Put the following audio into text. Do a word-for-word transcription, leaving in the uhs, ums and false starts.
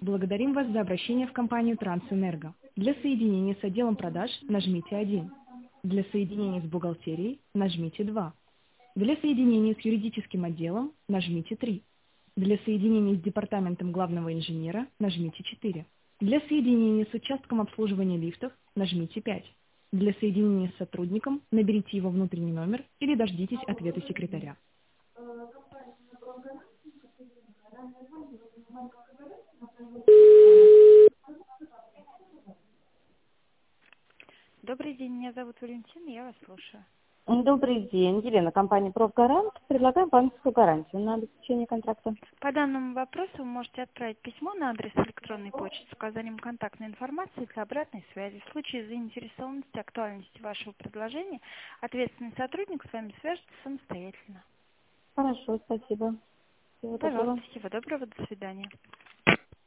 Благодарим вас за обращение в компанию Трансэнерго. Для соединения с отделом продаж нажмите один. Для соединения с бухгалтерией нажмите два. Для соединения с юридическим отделом нажмите три. Для соединения с департаментом главного инженера нажмите четыре. Для соединения с участком обслуживания лифтов нажмите пять. Для соединения с сотрудником наберите его внутренний номер или дождитесь ответа секретаря. Добрый день, меня зовут Валентина, я вас слушаю. Добрый день, Елена, компания «Профгарант». Предлагаем банковскую гарантию на обеспечение контракта. По данному вопросу вы можете отправить письмо на адрес электронной почты с указанием контактной информации для обратной связи. В случае заинтересованности и актуальности вашего предложения ответственный сотрудник с вами свяжется самостоятельно. Хорошо, спасибо. Всего доброго. Пожалуйста, всего доброго, до свидания.